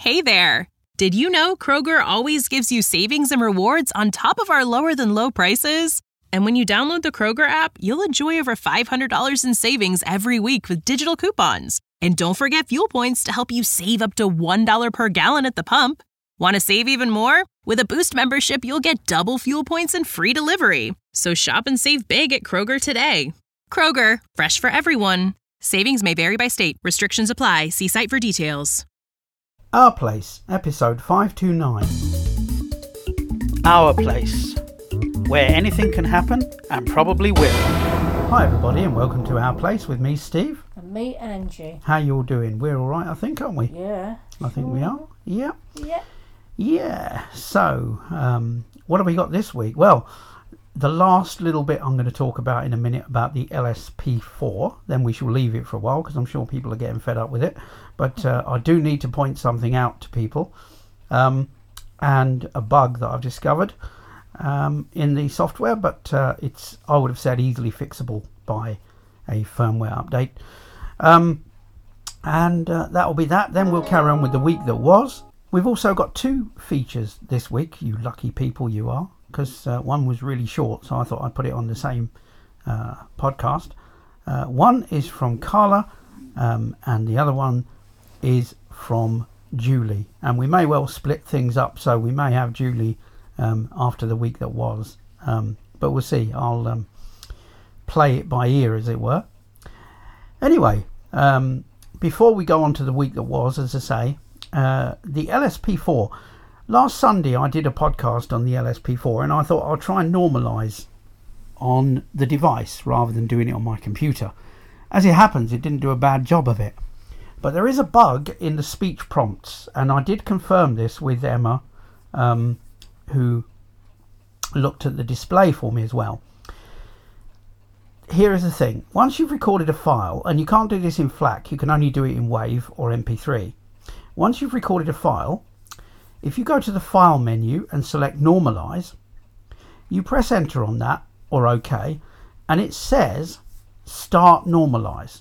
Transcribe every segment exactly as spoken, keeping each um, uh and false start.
Hey there! Did you know Kroger always gives you savings and rewards on top of our lower-than-low prices? And when you download the Kroger app, you'll enjoy over five hundred dollars in savings every week with digital coupons. And don't forget fuel points to help you save up to one dollar per gallon at the pump. Want to save even more? With a Boost membership, you'll get double fuel points and free delivery. So shop and save big at Kroger today. Kroger, fresh for everyone. Savings may vary by state. Restrictions apply. See site for details. Our Place, episode five two nine. Our Place, where anything can happen and probably will. Hi everybody and welcome to Our Place with me, Steve. And me, Angie. How you all doing? We're all right, I think, aren't we? Yeah. I think we are. Yeah. Yeah. Yeah. So, um, what have we got this week? Well, the last little bit I'm going to talk about in a minute about the L S P four. Then we shall leave it for a while because I'm sure people are getting fed up with it. But uh, I do need to point something out to people. Um, and a bug that I've discovered um, in the software. But uh, it's, I would have said, easily fixable by a firmware update. Um, and uh, that will be that. Then we'll carry on with the week that was. We've also got two features this week. You lucky people you are. Because uh, one was really short, so I thought I'd put it on the same uh, podcast. Uh, one is from Carla, um, and the other one is from Julie. And we may well split things up, so we may have Julie um, after the week that was. Um, but we'll see. I'll um, play it by ear, as it were. Anyway, um, before we go on to the week that was, as I say, uh, the L S P four... Last Sunday I did a podcast on the L S P four and I thought I'll try and normalise on the device rather than doing it on my computer. As it happens, it didn't do a bad job of it. But there is a bug in the speech prompts, and I did confirm this with Emma, um, who looked at the display for me as well. Here is the thing. Once you've recorded a file, and you can't do this in FLAC, you can only do it in WAV or M P three. Once you've recorded a file, if you go to the File menu and select Normalize, you press Enter on that, or OK, and it says Start Normalize.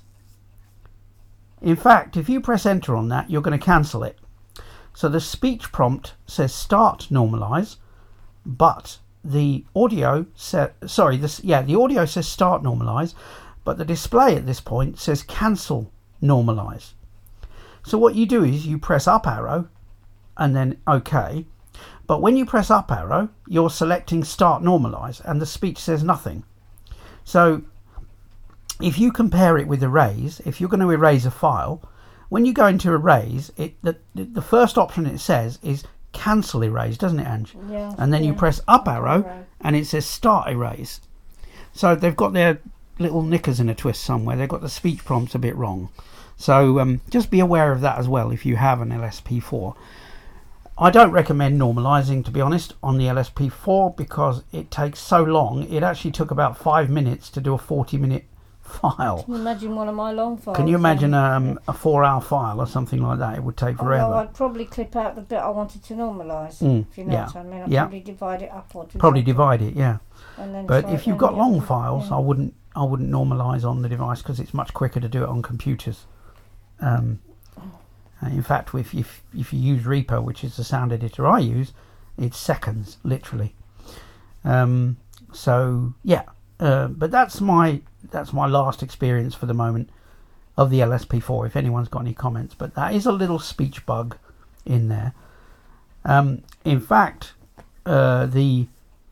In fact, if you press Enter on that, you're going to cancel it. So the speech prompt says Start Normalize, but the audio says, sorry, this, yeah, the audio says Start Normalize, but the display at this point says Cancel Normalize. So what you do is you press up arrow, and then OK, but when you press up arrow you're selecting Start Normalize and the speech says nothing. So if you compare it with Erase, if you're going to erase a file, when you go into Erase, it the, the first option it says is Cancel Erase, doesn't it, Ange? Yeah. And then yeah. you press up arrow arrow and it says Start Erase. So they've got their little knickers in a twist somewhere. They've got the speech prompts a bit wrong. So um, just be aware of that as well if you have an L S P four. I don't recommend normalising, to be honest, on the L S P four because it takes so long. It actually took about five minutes to do a forty minute file. Can you imagine one of my long files? Can you imagine um, a four hour file or something like that? It would take forever. Although I'd probably clip out the bit I wanted to normalise, mm, if you know yeah, what I mean. I'd yeah. probably divide it up or do Probably something. divide it, yeah. And then But try if it you've on got the long other- files, yeah. I wouldn't I wouldn't normalise on the device because it's much quicker to do it on computers. Um, In fact, if, if if you use Reaper, which is the sound editor I use, it's seconds, literally. Um, so yeah, uh, but that's my that's my last experience for the moment of the L S P four. If anyone's got any comments, but that is a little speech bug in there. Um, in fact, uh, the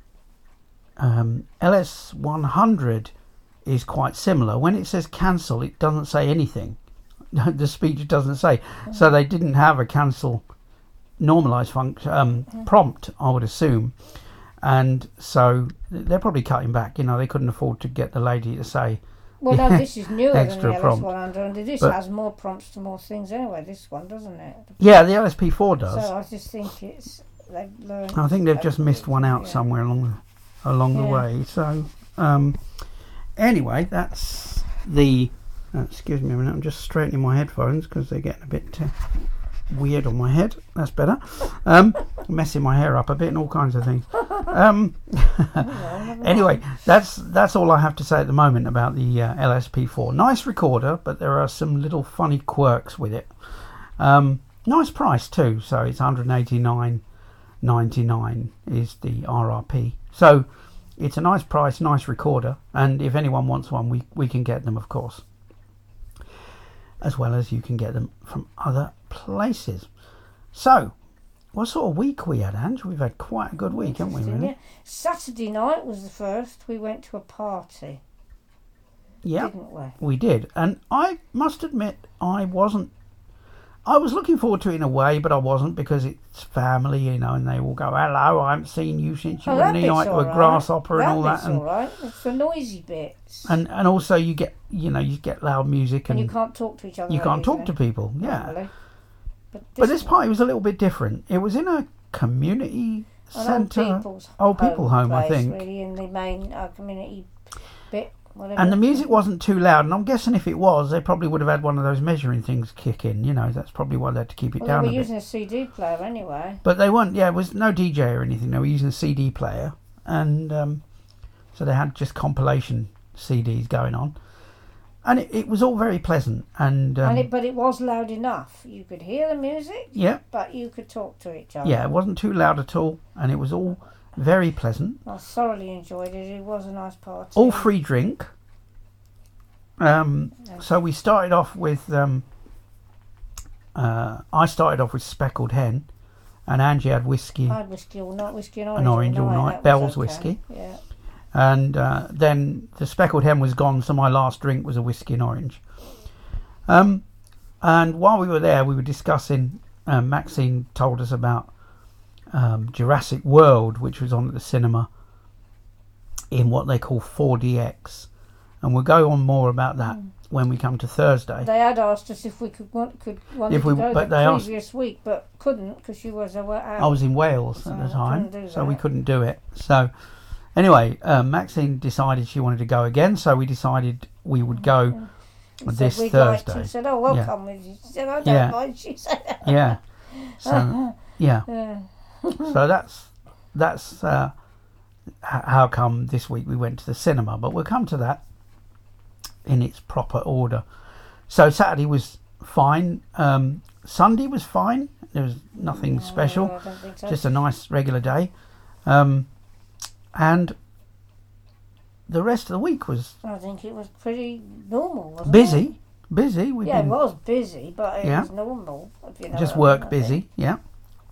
um, L S one hundred is quite similar. When it says cancel, it doesn't say anything. The speech doesn't say. So they didn't have a cancel normalize function um, prompt, I would assume, and so they're probably cutting back. You know, they couldn't afford to get the lady to say. Well, no, this is newer than extra the L S prompt. one hundred, and this But- has more prompts to more things anyway. This one doesn't it? Yeah, the L S P four does. So I just think it's they've learned. I think they've just missed one out yeah. somewhere along the, along the Yeah. way. So um, anyway, that's the. Uh, excuse me a minute. I'm just straightening my headphones because they're getting a bit uh, weird on my head. That's better. Um, messing my hair up a bit and all kinds of things. Um, anyway, that's that's all I have to say at the moment about the uh, L S P four. Nice recorder, but there are some little funny quirks with it. Um, nice price too. So it's one hundred eighty-nine ninety-nine is the R R P. So it's a nice price, nice recorder, and if anyone wants one, we, we can get them, of course. As well as you can get them from other places. So, what sort of week we had, Ange? We've had quite a good week, haven't we, really? Yeah. Saturday night was the first. We went to a party. Yeah, didn't we? We did. And I must admit, I wasn't... I was looking forward to it in a way, but I wasn't, because it's family, you know, and they all go, hello, I haven't seen you since you Oh, were that knee bit's height to all a right. grasshopper That and all that. bit's And, all right. It's the noisy bits. and and also you get, you know, you get loud music, And and you can't talk to each other. you can't talk either, to people. Yeah. normally. But this, But this party was a little bit different. It was in a community an old centre. people's Old people home, I place, think. Really, in the main uh, community bit. Whatever. And the music wasn't too loud, and I'm guessing if it was, they probably would have had one of those measuring things kick in. You know, that's probably why they had to keep it Well, down they a were bit. using a C D player anyway. But they weren't. Yeah, it was no D J or anything. They were using a C D player, and um, so they had just compilation C Ds going on, and it, it was all very pleasant. And, um, and it, but it was loud enough. You could hear the music, yeah, but you could talk to each other. yeah, it wasn't too loud at all, and it was all very pleasant. I thoroughly enjoyed it. It was a nice party. All free drink. Um, so we started off with, um, uh, I started off with speckled hen, and Angie had whiskey, I had whiskey all night, whiskey and orange, an orange all night, That was Bell's okay. whiskey, Yeah. and uh, then the speckled hen was gone, so my last drink was a whiskey and orange. Um, and while we were there, we were discussing, um, Maxine told us about um, Jurassic World, which was on at the cinema in what they call four D X. And we'll go on more about that mm. when we come to Thursday. They had asked us if we could want could wanted if we, to go but the they previous asked, week, but couldn't because she was away out. I was in Wales so at the time, so we that. couldn't do it. So anyway, um, Maxine decided she wanted to go again, so we decided we would go yeah. this said, Thursday. Like she said, "Oh, we'll yeah. come with you." She said, "I don't yeah. mind." She said, "Yeah." So yeah. yeah. So that's that's uh, how come this week we went to the cinema, but we'll come to that in its proper order. So Saturday was fine. Um, Sunday was fine. There was nothing No, special. I don't think so. Just a nice regular day. Um, and the rest of the week was I think it was pretty normal, wasn't busy. it? Busy. We've Yeah, been it was busy, but it Yeah. was normal. If you know just what I mean, work I busy. think. Yeah.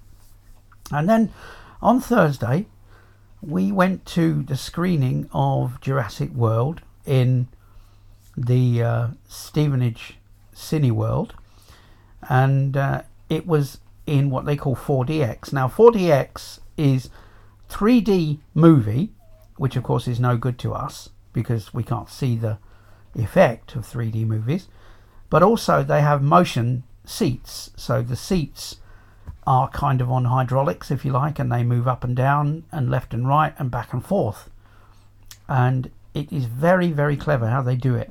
And then on Thursday, we went to the screening of Jurassic World in the uh, Stevenage Cineworld, and uh, it was in what they call four D X. Now four D X is three D movie, which of course is no good to us because we can't see the effect of three D movies, but also they have motion seats, so the seats are kind of on hydraulics, if you like, and they move up and down and left and right and back and forth, and it is very, very clever how they do it.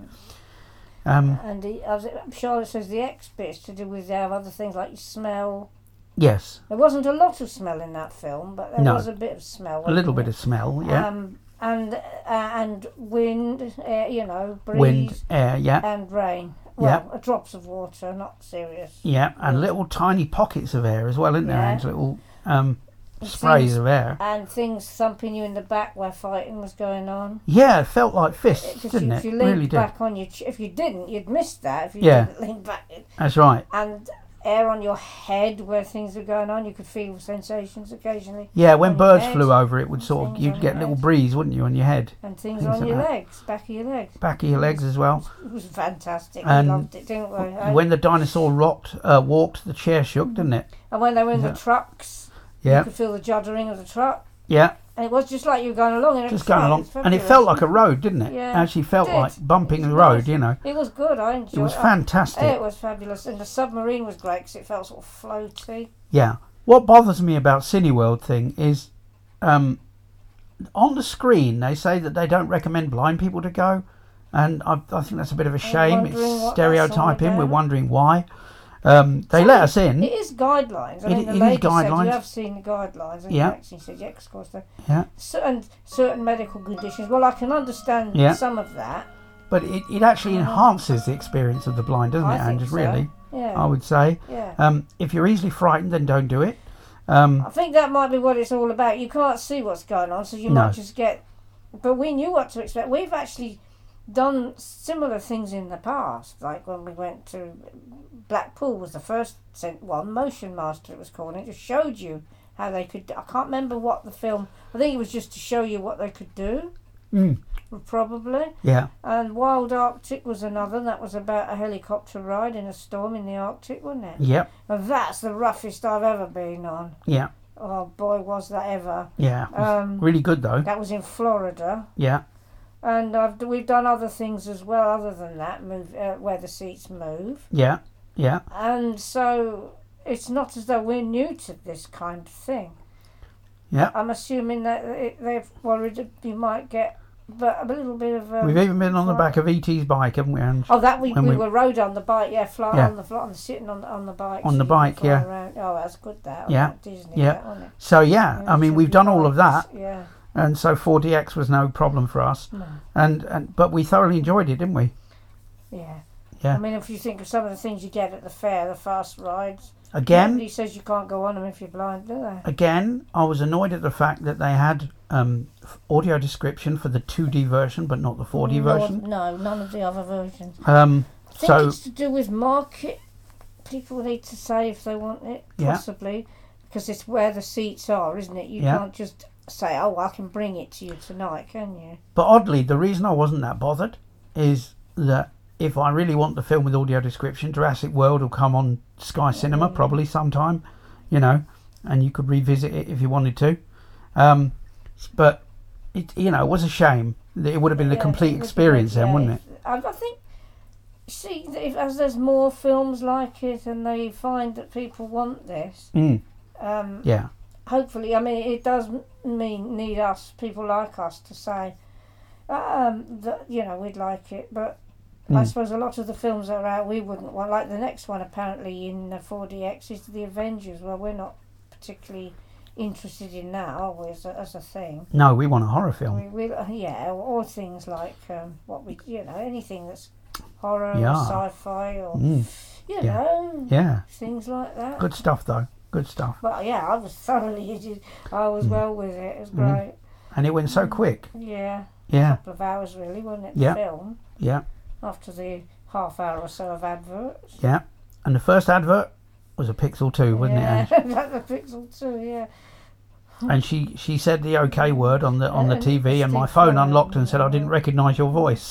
Um, And the, as it, Charlotte says the X bits to do with their other things like you smell. yes, There wasn't a lot of smell in that film, but there No. was a bit of smell. a little wasn't bit there? of smell, yeah. Um, and uh, and wind, uh, you know, breeze Wind, air, yeah, and rain. Well, uh, drops of water, not serious. yeah, and little tiny pockets of air as well, isn't there? Yeah. And little um, And sprays things- of air. And things thumping you in the back where fighting was going on. Yeah, it felt like fists, Because didn't you, it? if you leaned Really did. back on your, ch- if you didn't, you'd miss that. If you Yeah. didn't lean back, That's right. and air on your head where things were going on, you could feel sensations occasionally. Yeah, when on your birds head, flew over, it would sort of, things you'd on get a your little head. breeze, wouldn't you, on your head, and things, Things on like your that. legs, back of your legs. back of your legs as well. It was fantastic. And we loved it, didn't we? I- When the dinosaur rocked, uh, walked, the chair shook, didn't it? and when they were in Yeah. the trucks, Yeah, you could feel the juddering of the truck. yeah, And it was just like you were going along in a just truck. going along, It's and it fabulous. felt like a road, didn't it? Yeah, Actually felt it did. like bumping It the was road, nice. you know. It was good. I enjoyed It was I- fantastic. It was fabulous. And the submarine was great because it felt sort of floaty. Yeah. What bothers me about Cineworld thing is, um, on the screen they say that they don't recommend blind people to go, and I, I think that's a bit of a shame. wondering It's what that's all stereotyping. We're about. wondering why. Um, they So let us in. It is guidelines. I It- mean, the it is lady said guidelines. you have seen the guidelines. And Yeah. Maxine said, yeah, of course. Yeah. And certain medical conditions. Well, I can understand Yeah. some of that. But it, it actually enhances the experience of the blind, doesn't I it, think Ange? so. Really? Yeah. I would say. Yeah. Um, if you're easily frightened, then don't do it. Um, I think that might be what it's all about. You can't see what's going on, so you No. might just get... But we knew what to expect. We've actually done similar things in the past, like when we went to Blackpool was the first one, Motion Master it was called, and it just showed you how they could... I can't remember what the film... I think it was just to show you what they could do, mm, probably. yeah, And Wild Arctic was another. That was about a helicopter ride in a storm in the Arctic, wasn't it? yep, And that's the roughest I've ever been on. yeah, Oh boy, was that ever. yeah. Um, Really good though. that was in Florida. Yeah, And I've, we've done other things as well other than that, move uh, where the seats move. yeah, yeah, And so it's not as though we're new to this kind of thing. yeah. I'm assuming that it, they've worried you might get but a little bit of... Um, We've even been on the back of E T's bike, haven't we? And Oh, that we, when we, we- were rode on the bike, yeah, fly Yeah. on the fly, on the sitting on the, on the bike. On so the you can bike, fly yeah. around. Oh, that's good. That Yeah, like Disney, yeah. that, wasn't it? so, yeah, Yeah, I mean, so we've the done all of that. bikes, Yeah. And so four D X was no problem for us. No. And, and But we thoroughly enjoyed it, didn't we? Yeah. Yeah. I mean, if you think of some of the things you get at the fair, the fast rides. Again, Nobody says you can't go on them if you're blind, do they? again, I was annoyed at the fact that they had um, f- audio description for the two D version, but not the four D No, version. No, none of the other versions. Um, I think so, it's to do with market. People need to say if they want it, Yeah. possibly, because it's where the seats are, isn't it? You Yeah. can't just say, "Oh, I can bring it to you tonight," can you? but oddly, the reason I wasn't that bothered is that if I really want the film with audio description, Jurassic World will come on Sky Cinema probably sometime, you know, and you could revisit it if you wanted to. Um, but it, you know, it was a shame that it would have been the Yeah, complete it would be experience good, then, yeah. wouldn't it? I, I think. See, if, as there's more films like it, and they find that people want this, Mm, um, yeah, hopefully, I mean, it does mean need us, people like us, to say um, that you know we'd like it, but. I Mm. suppose a lot of the films that are out we wouldn't want. Like the next one apparently in the four D X is the Avengers. Well, we're not particularly interested in that, are we, as a, as a thing? no, we want a horror film. We, we, yeah, or things like um, what we, you know, anything that's horror Yeah. or sci-fi or, Mm, you yeah. know, yeah, things like that. good stuff though, good stuff. But yeah, I was thoroughly, I was Mm. well with it. It was Mm. great. And it went so quick. Yeah, Yeah, a couple of hours really, wasn't it? The Yeah. film. yeah, After the half hour or so of adverts. yeah. And the first advert was a Pixel two, wasn't yeah, it? Ange? about the Pixel two, yeah. And she, she said the OK word on the on the And T V, and my Steve phone Furman, unlocked and said I didn't yeah. recognise your voice.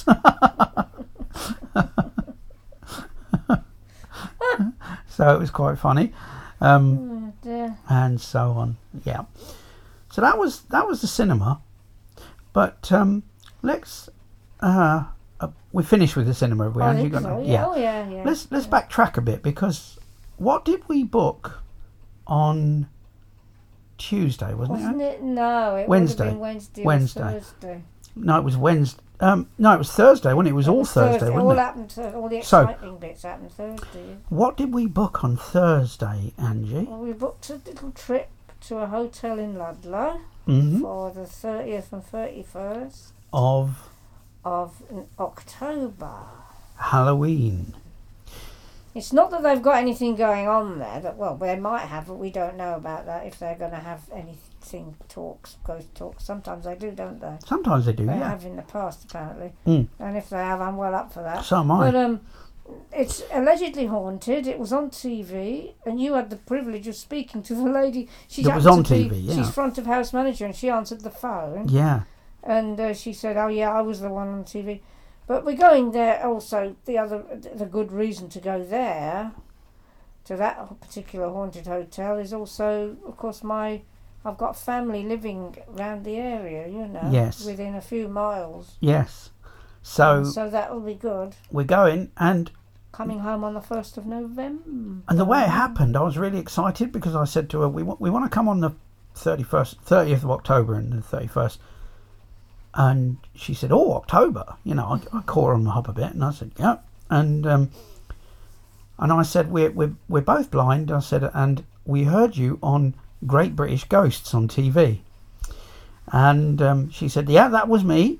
So it was quite funny, um, Mm, dear. and so on. Yeah. So that was that was the cinema, but um, let's uh, uh, we finished with the cinema. Have we? I Ange? think You got so, no- yeah. Oh, yeah, yeah. Let's let's backtrack a bit, because what did we book on Tuesday? Wasn't, Wasn't it? it? No, it Wednesday. would have been Wednesday. Wednesday. Or Thursday. No, it was Wednesday. Um, no, it was Thursday, wasn't it? It was all was Thursday, All wasn't it? happened. To, all the So- exciting bits happened Thursday. What did we book on Thursday, Angie? Well, we booked a little trip to a hotel in Ludlow Hmm. for the thirtieth and thirty-first Of of October. Halloween. It's not that they've got anything going on there. That well, they might have, but we don't know about that. If they're going to have anything talks, ghost talks. Sometimes they do, don't they? Sometimes they do, They yeah. have in the past, apparently. Mm. And if they have, I'm well up for that. So am I. But um, it's allegedly haunted. It was on T V, and you had the privilege of speaking to the lady. She That was happened on to T V, be- yeah. She's front of house manager, and she answered the phone. Yeah. And uh, she said, "Oh yeah, I was the one on T V." But we're going there also. The other, the good reason to go there, to that particular haunted hotel, is also, of course, my. I've got family living around the area, you know, Yes. within a few miles. Yes. So So that will be good. we're going, and Coming home on the first of November. and the way it happened, I was really excited, because I said to her, "We want we want to come on the thirty-first, thirtieth of October, and the thirty-first." And she said, "Oh, October." You know, I, I caught her on the hop a bit, and I said, "Yeah." And um, and I said, "We're we're we're both blind." I said, "And we heard you on Great British Ghosts on T V." And um, she said, yeah, that was me.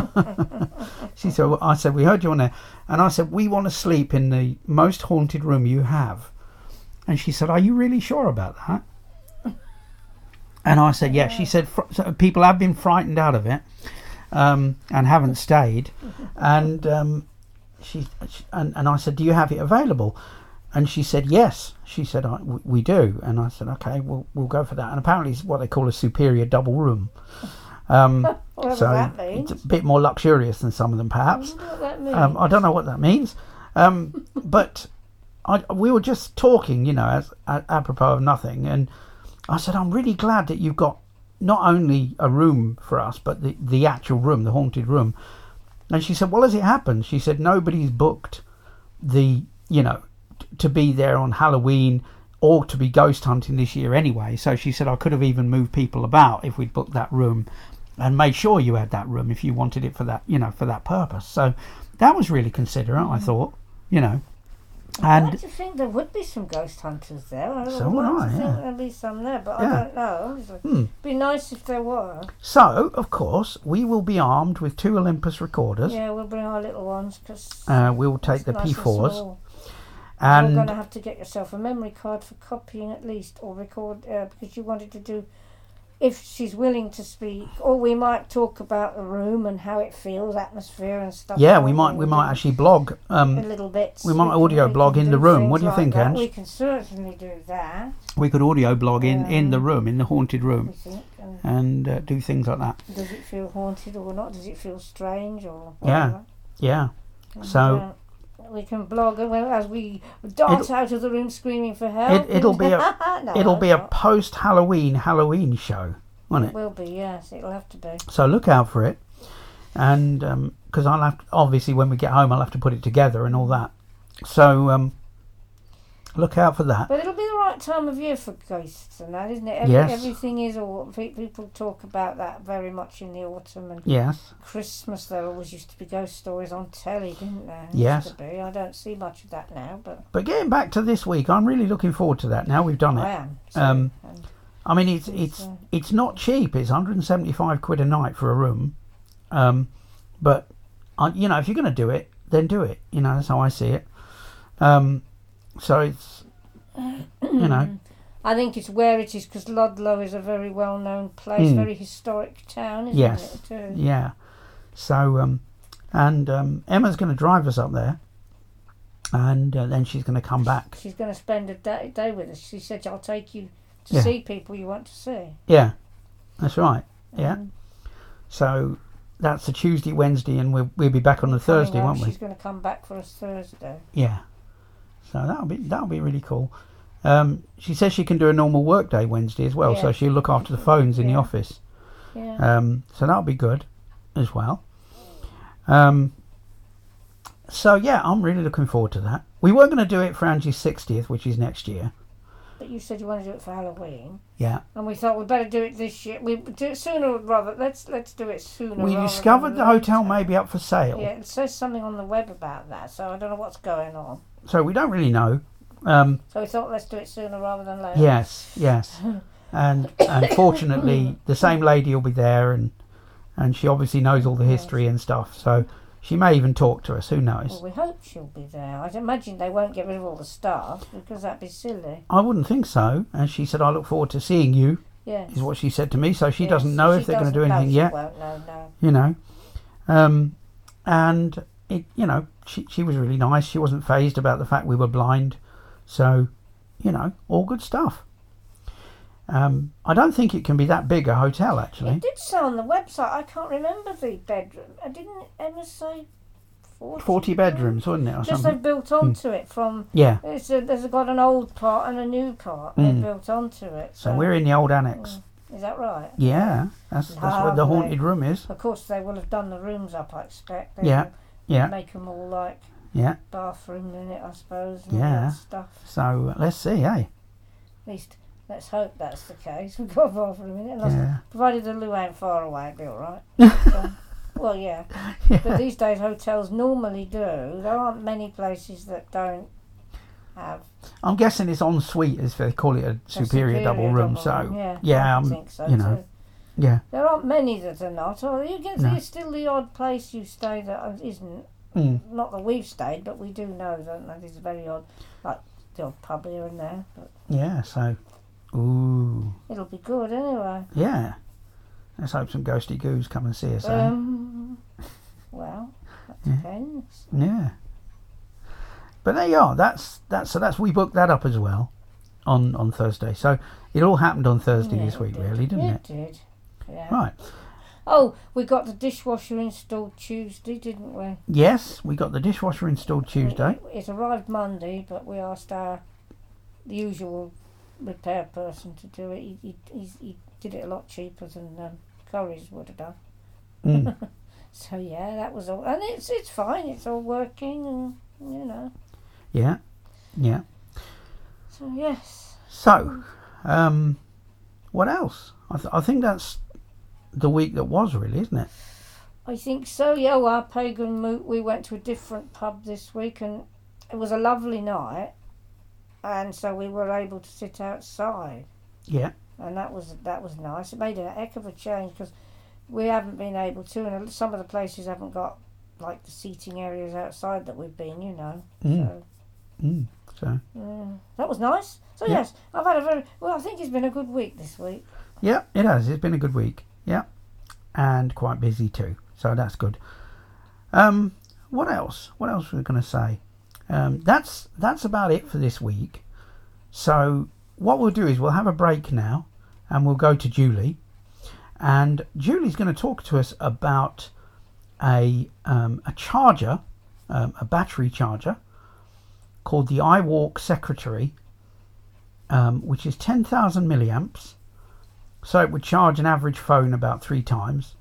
She said, well, I said, we heard you on there. And I said, we want to sleep in the most haunted room you have. And she said, are you really sure about that? And I said, yeah. She said, fr- so people have been frightened out of it um, and haven't stayed. And um, she, and, and I said, do you have it available? And she said, yes. She said, I, we do. And I said, okay, we'll we'll go for that. And apparently it's what they call a superior double room. Um, Whatever so that means. it's a bit more luxurious than some of them, perhaps. I wonder what that means. Um, I don't know what that means. Um, but I, we were just talking, you know, as, as apropos of nothing. And I said, I'm really glad that you've got not only a room for us, but the, the actual room, the haunted room. And she said, well, as it happened, she said, nobody's booked the, you know, to be there on Halloween or to be ghost hunting this year anyway. So she said I could have even moved people about if we'd booked that room and made sure you had that room if you wanted it for that, you know, for that purpose. So that was really considerate, I thought, you know. I'd And like to think there would be some ghost hunters there. I So would would like I, to think yeah. there'd be some there, but Yeah. I don't know. It'd Hmm. be nice if there were. so, of course, we will be armed with two Olympus recorders. Yeah, we'll bring our little ones because Uh, we'll take the P fours. You're And going to have to get yourself a memory card for copying at least, or record, uh, because you wanted to do, if she's willing to speak, or we might talk about the room and how it feels, atmosphere and stuff. yeah, like we that. might we We'll might do actually blog. a Um, little bits. we might can- audio we blog can in the do room. things What do you like think, that. Ange? We can certainly do that, we could audio blog in, in the Um, room, in the haunted we room, think. And and uh, do things like that. does it feel haunted or not? Does it feel strange or Yeah. whatever? Yeah. And, So- uh, we can blog and when- as we dart It'll- out of the room screaming for help. It, it'll be a No, it'll be a not. post Halloween Halloween show, won't It it? will be, yes. It'll have to be. So look out for it, and because I'll have to, obviously when we get home I'll have to put it together and all that. So um, look out for that. But it'll be the right time of year for ghosts and that, isn't it? Every, Yes. Everything is, or people talk about that very much in the autumn and Yes. Christmas. There always used to be ghost stories on telly, didn't there? Yes. Used to be. I don't see much of that now, but But getting back to this week, I'm really looking forward to that. Now we've done I it. am. So, Um, and I mean, it's It's, it's uh, it's not cheap. It's one hundred seventy-five quid a night for a room. Um, but I, you know, if you're going to do it, then do it. You know, that's how I see it. Um, so it's you know. I think it's where it is because Ludlow is a very well-known place, Mm. very historic town, isn't Yes. it? Too? Yeah. So, um, and um, Emma's going to drive us up there, and uh, then she's going to come back. She's going to spend a day, day with us. She said, "I'll take you to Yeah. see people you want to see." Yeah, that's right. Yeah. Um, So that's a Tuesday, Wednesday, and we'll we'll be back on the Thursday, coming up, won't we? She's going to come back for us Thursday. Yeah. So that'll be that'll be really cool. Um, she says she can do a normal work day Wednesday as well, so Yeah. she'll look after the phones in the Yeah. office. Yeah. Um, so that'll be good as well. Um, so yeah, I'm really looking forward to that. We were going to do it for Angie's sixtieth, which is next year. But you said you want to do it for Halloween, Yeah. and we thought we'd better do it this year. We do it sooner rather. Let's let's do it sooner. We rather discovered than the hotel later. may be up for sale, Yeah, it says something on the web about that, so I don't know what's going on. so we don't really know. Um, So we thought let's do it sooner rather than later. yes, yes. And unfortunately, the same lady will be there, and and she obviously knows all the history and stuff. So she may even talk to us. Who knows? Well, we hope she'll be there. I'd imagine they won't get rid of all the staff because that'd be silly. I wouldn't think so. And she said, "I look forward to seeing you." Yes. Is what she said to me. So she Yes, doesn't know she if they're going to do doesn't know, anything she yet. Won't know, no. You know, um, and it, you know, she she was really nice. She wasn't phased about the fact we were blind. So, you know, all good stuff. Um, I don't think it can be that big a hotel, actually. It did say on the website. I can't remember the bedroom. I didn't Emma say forty. Forty bedrooms, wasn't it, or Just something? they've built onto it from. Yeah. It's a, there's got an old part and a new part. Mm. They've built onto it. So we're in the old annex. Is that right? Yeah, that's that's where the Lovely. haunted room is. Of course, they will have done the rooms up. I expect. They Yeah, will yeah, Make them all like yeah. bathroom in it, I suppose. And all Yeah. that stuff. So uh, let's see, eh? At least let's hope that's the case. We've got a bathroom in it. Unless, Yeah. Provided the loo ain't far away, it'll be all right. So, well, yeah. But Yeah. these days hotels normally do. There aren't many places that don't have. I'm guessing it's en suite, as they call it, a superior, double room. So yeah, yeah, I um, think so you know. too. Yeah. There aren't many that are not. Or you get No. there's still the odd place you stay that isn't. Mm. Not that we've stayed, but we do know that that is very odd. Like the odd pub here and there. But Yeah, so, ooh, it'll be good anyway. yeah. Let's hope some ghosty goos come and see us, eh? Um, well, that Yeah. depends. Yeah. But there you are. That's that's so that's we booked that up as well on on Thursday. So it all happened on Thursday Yeah, this it week, did. really, didn't it? it? It did. Yeah. Right. Oh, we got the dishwasher installed Tuesday, didn't we? Yes, we got the dishwasher installed Tuesday. It, it arrived Monday, but we asked our the usual repair person to do it. He he, he's, he did it a lot cheaper than um, Curry's would have done. Mm. So yeah, that was all, and it's it's fine. It's all working, and you know. Yeah. Yeah. So yes. So, um, what else? I, th- I think that's the week that was, really, isn't it? I think so. Yeah, well, our pagan moot. We went to a different pub this week, and it was a lovely night, and so we were able to sit outside, Yeah. and that was that was nice. It made a heck of a change because we haven't been able to, and some of the places haven't got like the seating areas outside that we've been. You know. Mm. So Mm. So, yeah, that was nice. So Yeah. yes, I've had a very well. I think it's been a good week this week. yeah, it has. It's been a good week. Yeah. And quite busy too. So that's good. Um, what else? What else were we going to say? Um, that's that's about it for this week. So what we'll do is we'll have a break now, and we'll go to Julie, and Julie's going to talk to us about a um, a charger, um, a battery charger called the iWalk Secretary, um, which is ten thousand milliamps. So it would charge an average phone about three times.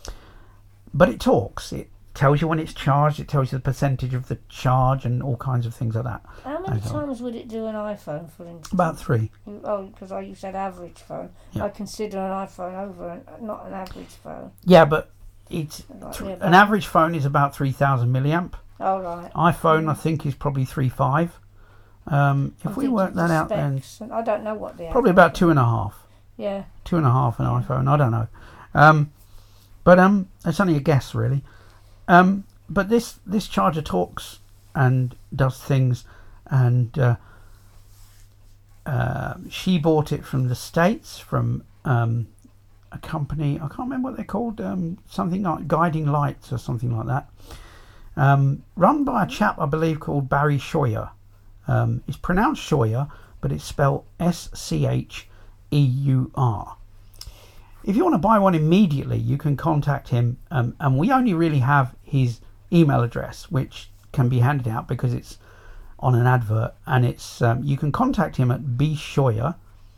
But it talks. It tells you when it's charged. It tells you the percentage of the charge and all kinds of things like that. How many I don't- times would it do an iPhone, for instance? About three. You- Oh, because you said average phone. Yeah. I consider an iPhone over an, not an average phone. Yeah, but it's Like, th- yeah, an but- average phone is about three thousand milliamp. Oh, right. iPhone, I think, is probably three five. Um, if I'm we thinking work of that the out, then specs, and I don't know what the probably average about is. two and a half. Yeah. Two and a half an Yeah. iPhone. I don't know. Um, but um, it's only a guess, really. Um, but this this charger talks and does things, and uh, uh, she bought it from the States from um, a company. I can't remember what they're called. Um, something like Guiding Lights or something like that. Um, run by a chap I believe called Barry Scheuer. Um, it's pronounced Scheuer, but it's spelled S C H E U R. If you want to buy one immediately, you can contact him, um, and we only really have his email address, which can be handed out because it's on an advert, and it's um, you can contact him at bscheuer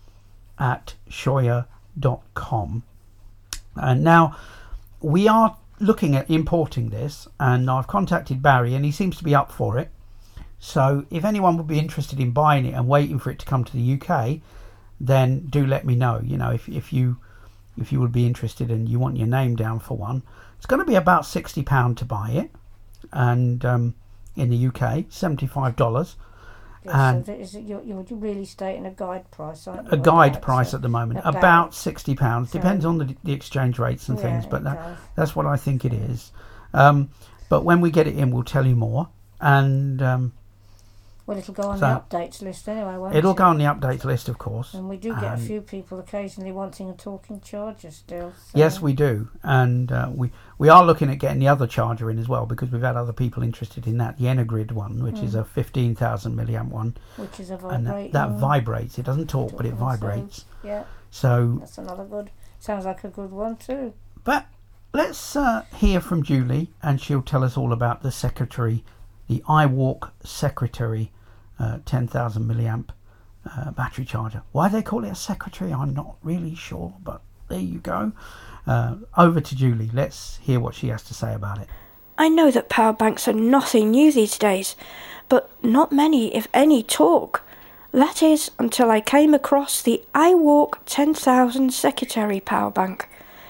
at scheuer dot com. And now we are looking at importing this, and I've contacted Barry, and he seems to be up for it. So if anyone would be interested in buying it and waiting for it to come to the U K, then do let me know. You know, if if you if you would be interested and you want your name down for one, it's going to be about sixty pounds to buy it, and um, in the U K, seventy-five dollars. Yeah, And so that is, you're, you're really stating a guide price, aren't you? a guide About, price so at the moment, about- about sixty pounds. so- Depends on the, the exchange rates and yeah, things, but it that, does. that's what I think it is. Um, but when we get it in, we'll tell you more. And um, Well, it'll go on So- the updates list anyway, won't it'll it? go on the updates list, of course. And we do get Um, a few people occasionally wanting a talking charger still. So. Yes, we do, and uh, we we are looking at getting the other charger in as well, because we've had other people interested in that, the Energrid one, which is Mm. a fifteen thousand milliamp one, Which is a and vibrating. that, that vibrates. It doesn't talk, but it Also, vibrates. Yeah, So, that's another good. Sounds like a good one too. but let's uh, hear from Julie, and she'll tell us all about the Secretary, the iWalk Secretary, uh, ten thousand milliamp uh, battery charger. Why they call it a Secretary, I'm not really sure, but there you go. Uh, over to Julie. Let's hear what she has to say about it. I know that power banks are nothing new these days, but not many, if any, talk. That is, until I came across the iWalk ten thousand Secretary power bank.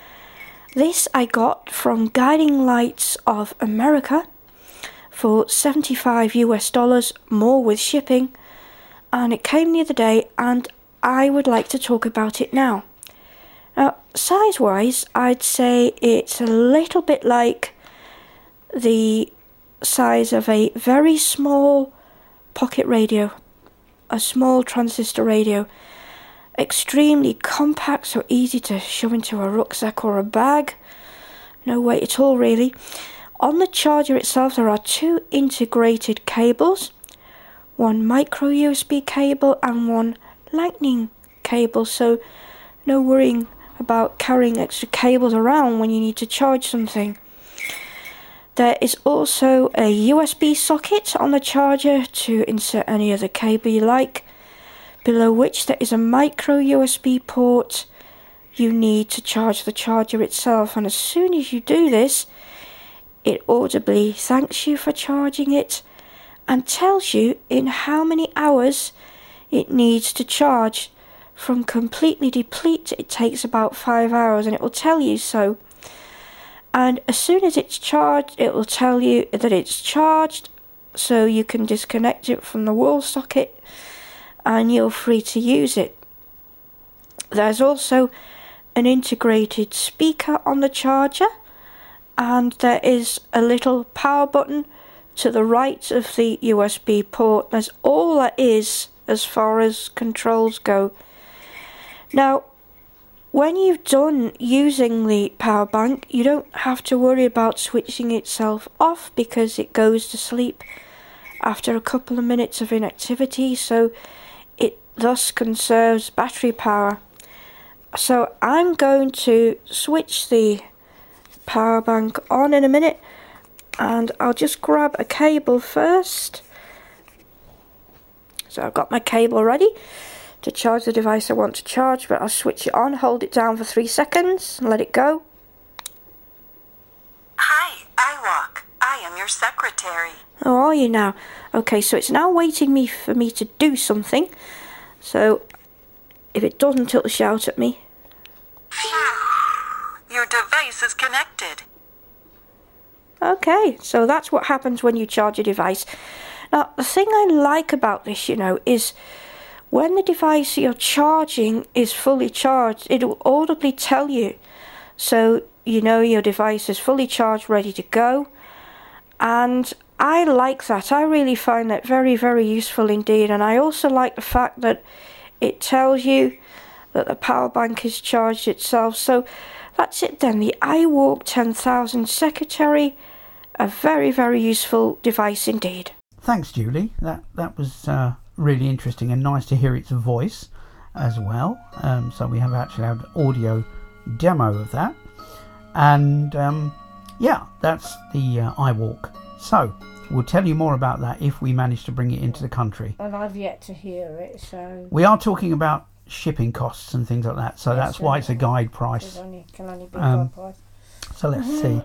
This I got from Guiding Lights of America for seventy-five US dollars, more with shipping, and it came the other day, and I would like to talk about it now. Now, size-wise, I'd say it's a little bit like the size of a very small pocket radio, a small transistor radio. Extremely compact, so easy to shove into a rucksack or a bag. No weight at all, really. On the charger itself, there are two integrated cables. One micro U S B cable and one lightning cable, so no worrying about carrying extra cables around when you need to charge something. There is also a U S B socket on the charger to insert any other cable you like, below which there is a micro U S B port you need to charge the charger itself, and as soon as you do this, it audibly thanks you for charging it and tells you in how many hours it needs to charge. From completely deplete, it takes about five hours, and it will tell you so. And as soon as it's charged, it will tell you that it's charged, so you can disconnect it from the wall socket and you're free to use it. There's also an integrated speaker on the charger, and there is a little power button to the right of the U S B port. That's all there is as far as controls go. Now, when you've done using the power bank, you don't have to worry about switching itself off because it goes to sleep after a couple of minutes of inactivity, so it thus conserves battery power. So I'm going to switch the power bank on in a minute, and I'll just grab a cable first. So I've got my cable ready to charge the device I want to charge, but I'll switch it on, hold it down for three seconds, and let it go. Hi, iWalk. I am your secretary. How are you now? Okay, so it's now waiting me for me to do something. So if it doesn't, it'll shout at me. Phew. Your device is connected. Okay, so that's what happens when you charge a device. Now, the thing I like about this, you know, is when the device you're charging is fully charged, it will audibly tell you. So you know your device is fully charged, ready to go. And I like that. I really find that very, very useful indeed. And I also like the fact that it tells you that the power bank is charged itself. So that's it then. The iWalk ten thousand Secretary, a very, very useful device indeed. Thanks, Julie. That that was uh, really interesting and nice to hear its voice as well. Um, so we have actually had audio demo of that, and um, yeah, that's the uh, iWalk. So we'll tell you more about that if we manage to bring it into the country. And I've yet to hear it, so we are talking about shipping costs and things like that. So yes, that's why it's a guide price. It only, can only be Um, guide price. So let's see.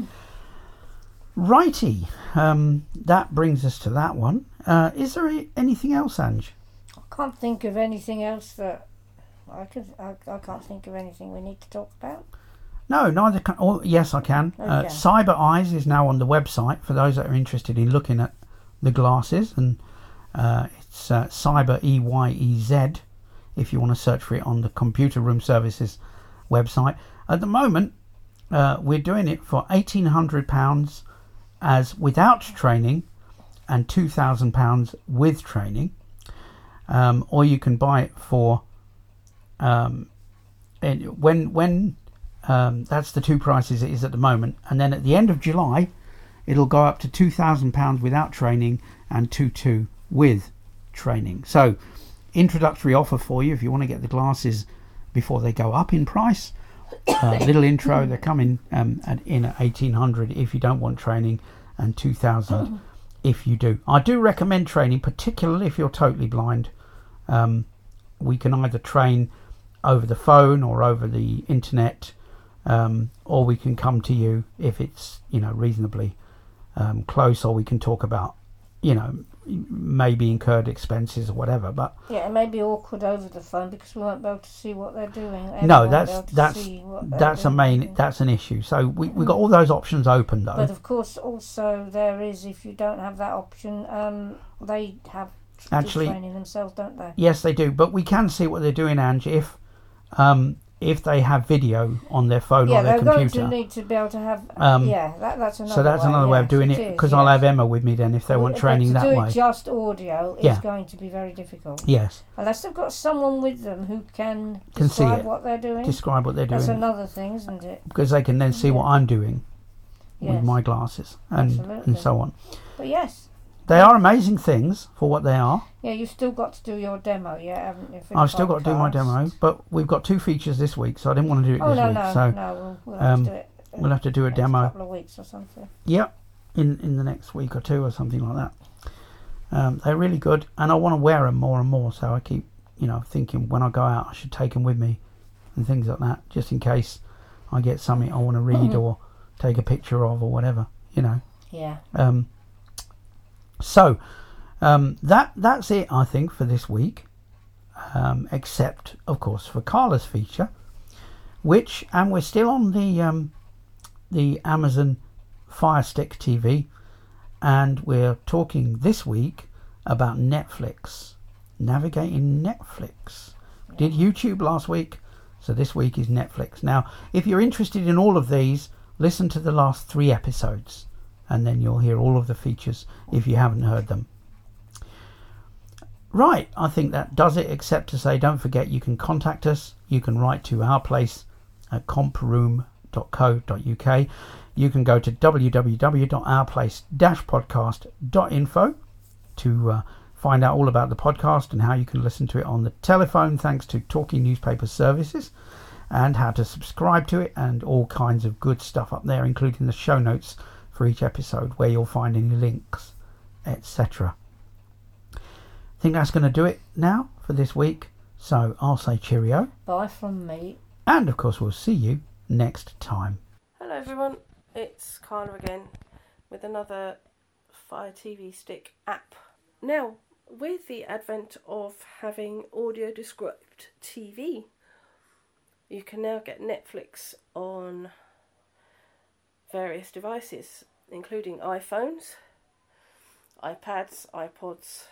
Righty, um, that brings us to that one. Uh, is there anything else, Ange? I can't think of anything else that I could. I, I can't think of anything we need to talk about. No, neither can. Oh, yes, I can. Okay. Uh, Cyber Eyes is now on the website for those that are interested in looking at the glasses, and uh, it's uh, Cyber E Y E Z if you want to search for it on the Computer Room Services website. At the moment, uh, we're doing it for eighteen hundred pounds as without training, and two thousand pounds with training, um, or you can buy it for um, and when when um, that's the two prices it is at the moment, and then at the end of July it'll go up to two thousand pounds without training and two two with training. So introductory offer for you if you want to get the glasses before they go up in price. Uh, little intro, they're coming um, at, in at eighteen hundred if you don't want training, and two thousand if you do. I do recommend training, particularly if you're totally blind. Um, we can either train over the phone or over the internet, um, or we can come to you if it's, you know, reasonably um, close, or we can talk about, you know, maybe incurred expenses or whatever. But Yeah, it may be awkward over the phone because we won't be able to see what they're doing. Everyone no, won't that's be able to that's see what they're that's a doing. main that's an issue. So we we got all those options open though. But of course, also there is, if you don't have that option, um, they have Actually, training themselves, don't they? Yes, they do. But we can see what they're doing, Ange. If um, if they have video on their phone yeah, or their they're computer. going to need to be able to have. Um, yeah, that, that's another. So that's way, another way of yes, doing it, is, because yes. I'll have Emma with me then if they Well, want training but that to do way. it just audio Yeah. is going to be very difficult. Yes. Unless they've got someone with them who can, Can see describe it. what they're doing. Describe what they're doing. That's another thing, isn't it? Because they can then see what Yeah. I'm doing with Yes. my glasses and, Absolutely. and so on. But yes, They are amazing things for what they are. yeah, you've still got to do your demo, yeah, haven't you? for the I've still got to do my podcast? demo, but we've got two features this week, so I didn't want to do it Oh this no, week. no, so no, we'll, we'll have um, to do it. uh, we'll have to do a next demo. couple of weeks or something. Yep, in in the next week or two or something like that. Um, they're really good, and I want to wear them more and more. So I keep, you know, thinking when I go out, I should take them with me and things like that, just in case I get something I want to read Mm-hmm. or take a picture of or whatever, you know. Yeah. Um, so um, that that's it, I think, for this week. Um, except, of course, for Carla's feature, which, and we're still on the um, the Amazon Fire Stick T V, and we're talking this week about Netflix, navigating Netflix. We did YouTube last week, so this week is Netflix. Now, if you're interested in all of these, listen to the last three episodes, and then you'll hear all of the features if you haven't heard them. Right, I think that does it, except to say don't forget you can contact us. You can write to our place at comproom dot co dot uk. You can go to w w w dot our place dash podcast dot info to uh, find out all about the podcast and how you can listen to it on the telephone thanks to Talking Newspaper Services, and how to subscribe to it, and all kinds of good stuff up there, including the show notes for each episode where you'll find any links, et cetera. I think that's going to do it now for this week. So I'll say cheerio. Bye from me. And of course we'll see you next time. Hello everyone, it's Carla again with another Fire T V Stick app. Now, with the advent of having audio described T V, you can now get Netflix on various devices, including iPhones, iPads, iPods,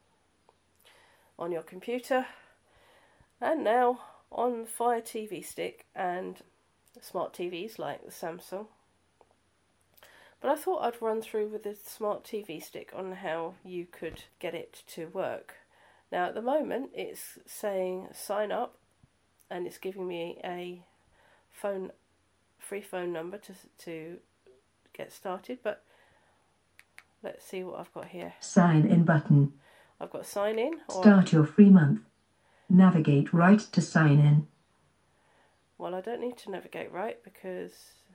on your computer, and now on Fire T V Stick and smart T Vs like the Samsung. But I thought I'd run through with the smart T V Stick on how you could get it to work. Now at the moment it's saying sign up, and it's giving me a phone free phone number to to get started, but let's see what I've got here. Sign in button. I've got sign in. Or, Start your free month. Navigate right to sign in. well, I don't need to navigate right because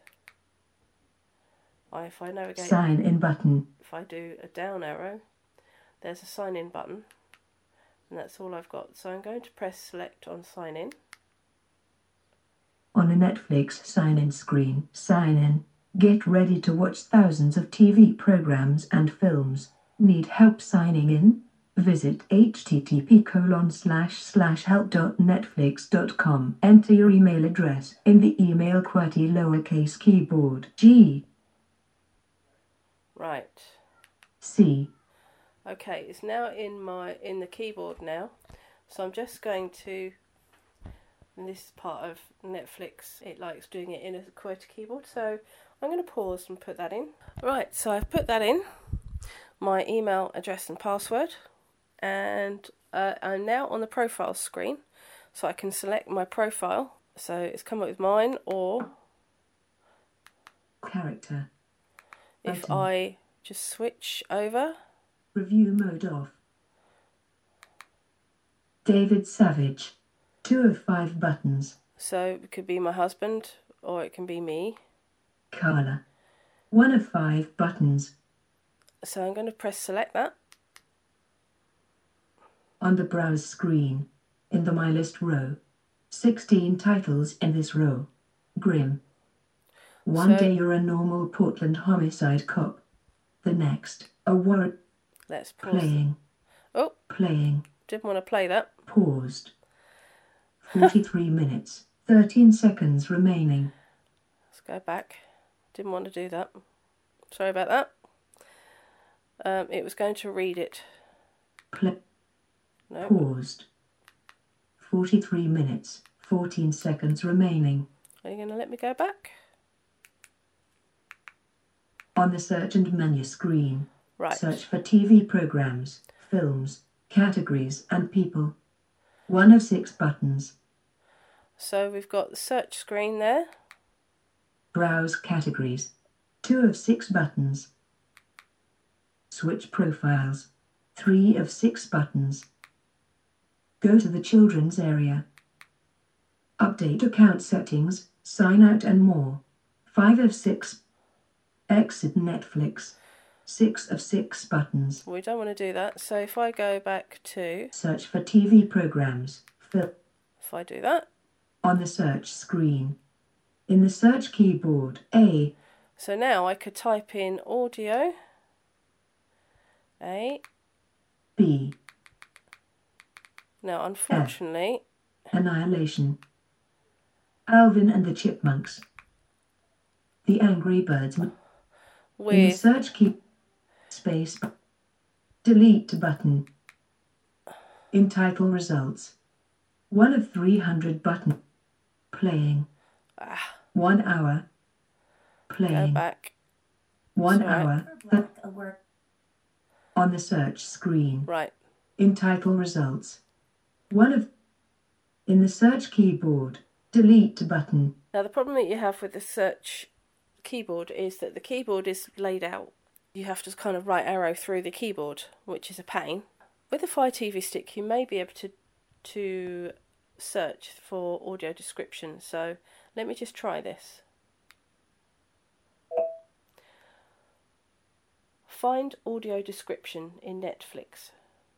I, if I navigate, Sign in button. if I do a down arrow, there's a sign in button, and that's all I've got. So I'm going to press select on sign in. On a Netflix sign in screen, sign in. Get ready to watch thousands of T V programs and films. Need help signing in? Visit http colon slash slash help dot netflix dot com. Enter your email address in the email QWERTY lowercase keyboard. G Right. C Okay, it's now in my in the keyboard now. So I'm just going to, and this is part of Netflix, it likes doing it in a QWERTY keyboard, so I'm going to pause and put that in. Right, so I've put that in, my email address and password, and uh, I'm now on the profile screen, so I can select my profile. So it's come up with mine, or character. if Button. I just switch over, Review mode off. David Savage. Two of five buttons. so it could be my husband or it can be me. Carla. One of five buttons. So I'm going to press select that. On the browse screen. In the My List row. sixteen titles in this row. Grim. One So- day you're a normal Portland homicide cop. The next, a warrant. Let's pause. Playing. Oh, Playing. didn't want to play that. Paused. forty-three minutes. thirteen seconds remaining. Let's go back. Didn't want to do that. Sorry about that. Um, it was going to read it. Play. No. Paused. forty-three minutes. fourteen seconds remaining. Are you going to let me go back? On the search and menu screen, Right. search for T V programs, films, categories and people. One of six buttons. So we've got the search screen there. Browse categories. Two of six buttons. Switch profiles. Three of six buttons. Go to the children's area. Update account settings, sign out and more. Five of six. Exit Netflix. Six of six buttons. We don't want to do that. So if I go back to... Search for T V programs. Fil- If I do that. on the search screen. In the search keyboard, A. So now I could type in audio. A. B. Now unfortunately... Annihilation. Alvin and the Chipmunks. The Angry Birds. In the with... search key, space, delete button. In title results. One of three hundred button. Playing. Ah, One hour. go Playing. back. One Sorry. hour. Th- on the search screen. Right. In title results. One of. In the search keyboard. Delete button. Now the problem that you have with the search keyboard is that the keyboard is laid out. You have to kind of right arrow through the keyboard, which is a pain. With a Fire T V stick you may be able to to search for audio description. So let me just try this. Find audio description in Netflix.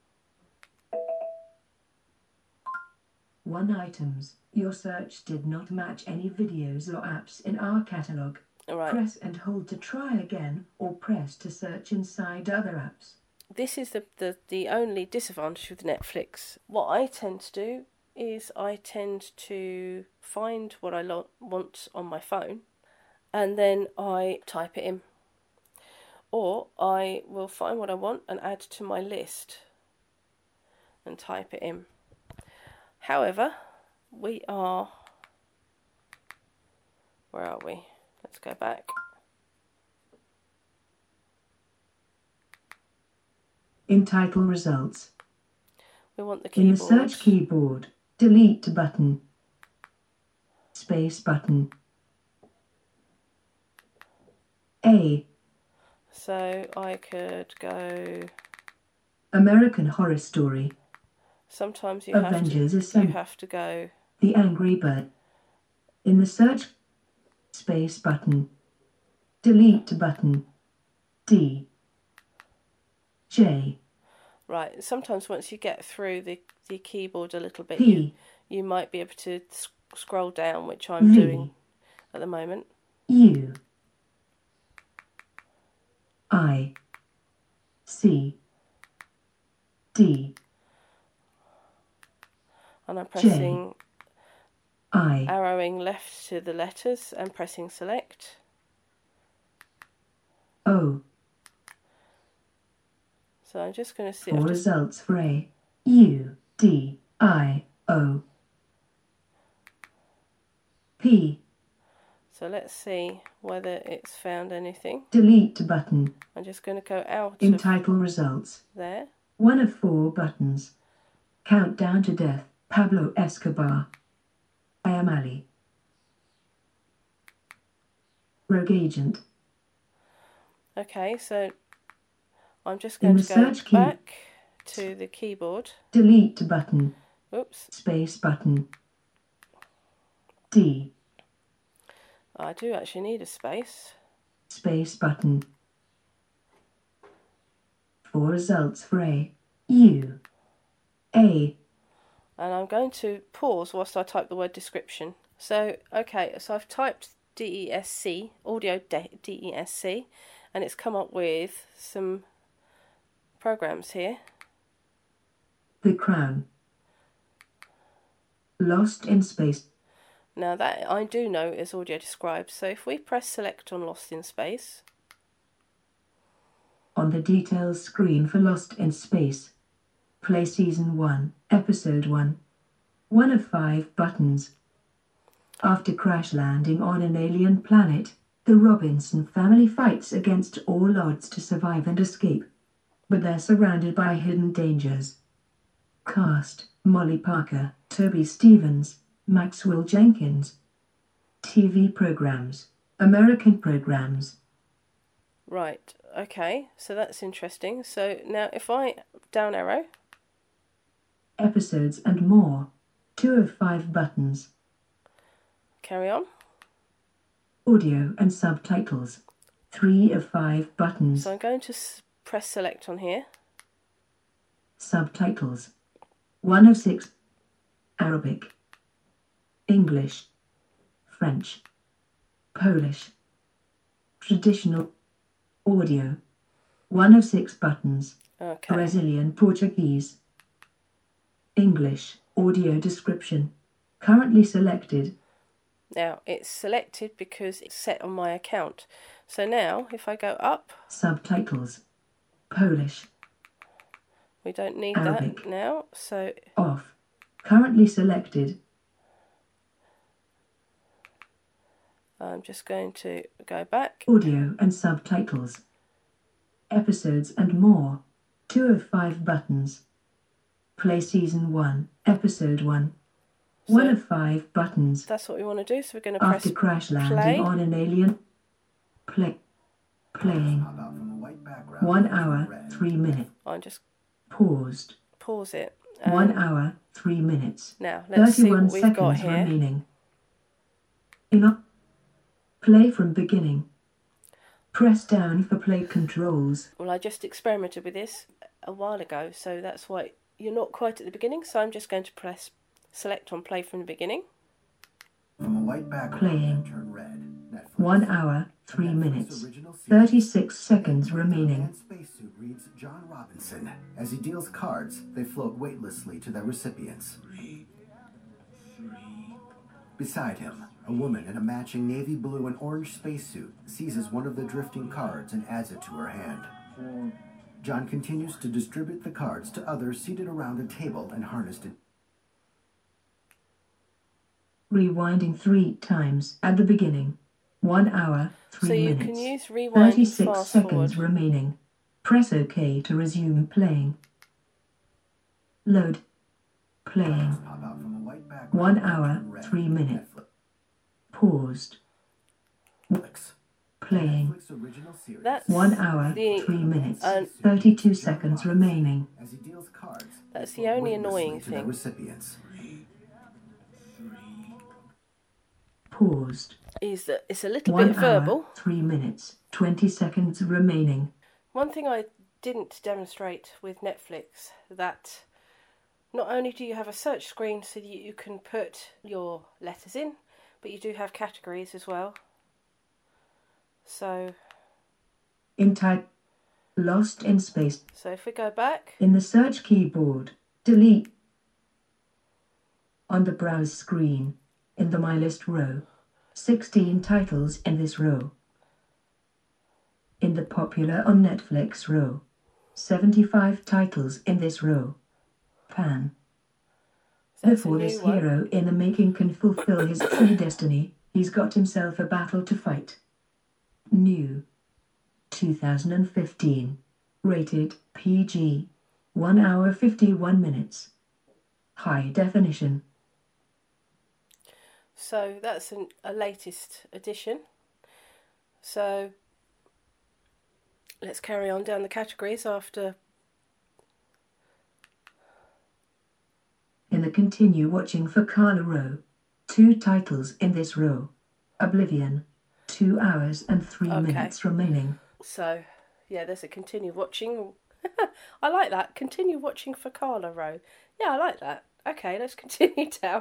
One items. Your search did not match any videos or apps in our catalogue. All right. Press and hold to try again, or press to search inside other apps. This is the, the, the only disadvantage with Netflix. What I tend to do is I tend to find what I lo- want on my phone and then I type it in. Or I will find what I want and add to my list and type it in. However, we are... Where are we? Let's go back. In title results. We want the In keyboard. the search keyboard, delete button. Space button. A. So I could go... American Horror Story. Sometimes you Avengers have to, you Assemble. have to go... The Angry Bird. In the search, space button. Delete button. D. J. Right, sometimes once you get through the, the keyboard a little bit, P. you, you might be able to sc- scroll down, which I'm V. doing at the moment. U. I. C. D. And I'm pressing, I. arrowing left to the letters and pressing select. O. So I'm just going to see... For I've just- results for A. U. D. I. O. P. So let's see whether it's found anything. Delete button. I'm just going to go out In of title results. there. One of four buttons. Countdown to Death. Pablo Escobar. I am Ali. Rogue Agent. Okay, so I'm just In going the to go search key- back to the keyboard. Delete button. Oops, Space button. D. I do actually need a space. Space button. For results for A. U. A. And I'm going to pause whilst I type the word description. So, okay, so I've typed D E S C, audio D E S C, and it's come up with some programs here. The Crown. Lost in Space. Now that I do know is audio described, so if we press select on Lost in Space, On the details screen for Lost in Space. Play Season one, Episode one. One of five buttons. After crash landing on an alien planet, the Robinson family fights against all odds to survive and escape. But they're surrounded by hidden dangers. Cast: Molly Parker, Toby Stevens, Maxwell Jenkins. T V programs: American programs. Right, okay, so that's interesting. So now if I down arrow. Episodes and more. Two of five buttons. Carry on. Audio and subtitles. Three of five buttons. So I'm going to s- press select on here. Subtitles. One of six. Arabic. English. French. Polish. Traditional. Audio. One of six buttons. Okay. Brazilian Portuguese. English. Audio description. Currently selected. Now it's selected because it's set on my account. So now if I go up. Subtitles. Polish. We don't need Arabic. that now. So Off. Currently selected. I'm just going to go back. Audio and subtitles. Episodes and more. Two of five buttons. Play season one, episode one. So one of five buttons. That's what we want to do. So we're going to press After crash landing play. on an alien. Play. Playing. One hour, three minutes. I'm just Paused. pause it. One Um, hour, three minutes. Now let's see Thirty-one what we've got seconds here. remaining. Enough. Play from beginning. Press down for play controls. Well, I just experimented with this a while ago, so that's why you're not quite at the beginning. So I'm just going to press select on play from the beginning. From a white background, Playing. turn red. Netflix. One hour, three Netflix minutes. original series. Thirty-six seconds remaining. Man spacesuit reads John Robinson. As he deals cards, they float weightlessly to their recipients. Three, three. Beside him, a woman in a matching navy blue and orange spacesuit seizes one of the drifting cards and adds it to her hand. John continues to distribute the cards to others seated around a table and harnessed in. Rewinding three times at the beginning. One hour, three So you minutes. can use rewind and Thirty-six fast seconds forward. remaining. Press OK to resume playing. Load. Playing. Pop out from a white background One and hour, turn red. three minutes. Netflix. Paused. Playing. Netflix original series. That's One hour, the- three minutes. uh, Thirty-two seconds remaining. As he deals cards, That's they the float only weightlessly annoying to their thing. recipients. Paused. is that it's a little One bit hour, verbal. three minutes. Twenty seconds remaining. One thing I didn't demonstrate with Netflix, that not only do you have a search screen so that you can put your letters in, but you do have categories as well. So, In type. Lost in space. so if we go back, In the search keyboard, delete. On the browse screen, in the My List row, sixteen titles in this row. In the Popular on Netflix row, seventy-five titles in this row. Pan. that's a Before new this one. hero in the making can fulfill his true destiny, he's got himself a battle to fight. New. two thousand fifteen. Rated P G. one hour fifty-one minutes. High definition. So that's an, a latest edition. So let's carry on down the categories after. In the continue watching for Carla row, two titles in this row. Oblivion. two hours and three Okay. minutes remaining. So yeah, there's a continue watching. I like that. Continue watching for Carla row. Yeah, I like that. Okay, let's continue down.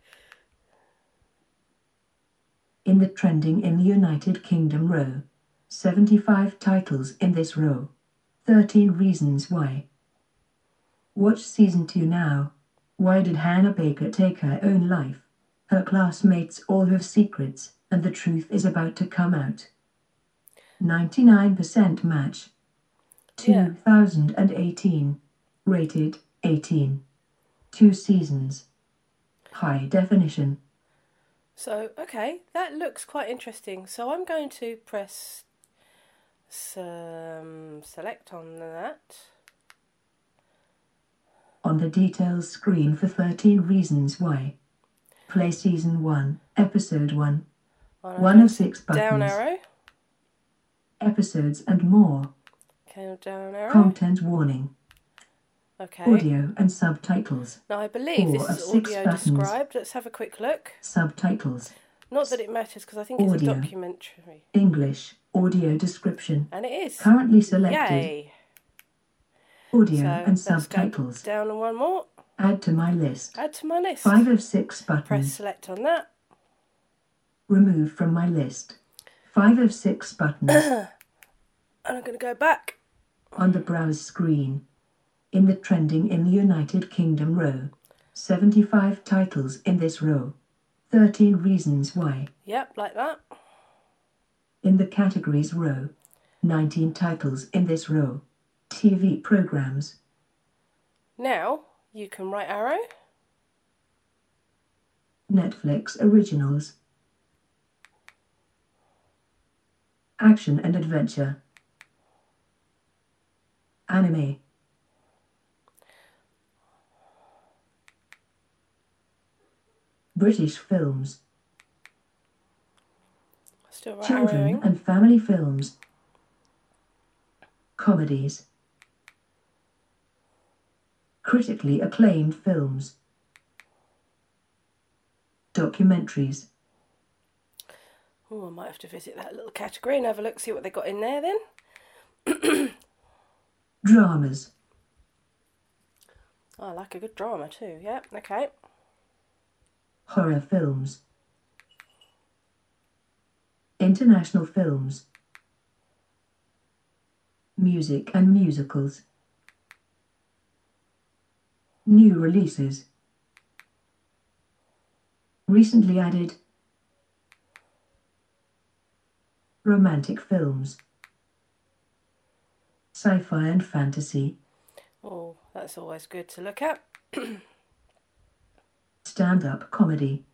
In the trending in the United Kingdom row, seventy-five titles in this row. thirteen reasons why. Watch season two now. Why did Hannah Baker take her own life? Her classmates all have secrets, and the truth is about to come out. ninety-nine percent match. Yeah. two thousand eighteen. Rated eighteen. Two seasons. High definition. So, okay, that looks quite interesting. So I'm going to press some select on that. On the details screen for thirteen Reasons Why. Play Season one, Episode one. One of six buttons. Down arrow. Episodes and more. Okay, down arrow. Content warning. Okay. Audio and subtitles. Now I believe Four this of is six audio buttons. described. Let's have a quick look. Subtitles. Not that it matters because I think it's Audio. a documentary. English. Audio description. And it is. Currently selected. Yay. Audio So and let's go subtitles. down and one more. Add to my list. Add to my list. Five of six Press buttons. select on that. Remove from my list. Five of six buttons. And I'm going to go back. On the browse screen. In the trending in the United Kingdom row. seventy-five titles in this row. thirteen Reasons Why. Yep, like that. In the categories row. nineteen titles in this row. T V programs. Now you can right arrow. Netflix originals. Action and adventure. Anime. British films. Still right Children arrowing. and family films. Comedies. Critically acclaimed films. Documentaries. Oh, I might have to visit that little category and have a look, see what they got in there then. Dramas. Oh, I like a good drama too. Yep, okay. Horror films. International films. Music and musicals. New releases. Recently added. Romantic films. Sci-fi and fantasy. Oh, that's always good to look at. Stand-up comedy.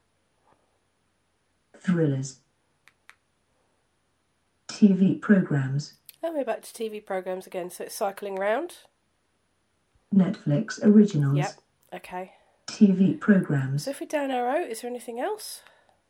Thrillers. T V programs. And we're back to T V programs again, so it's cycling round. Netflix originals. Yep, okay. T V programs. So if we down arrow, is there anything else?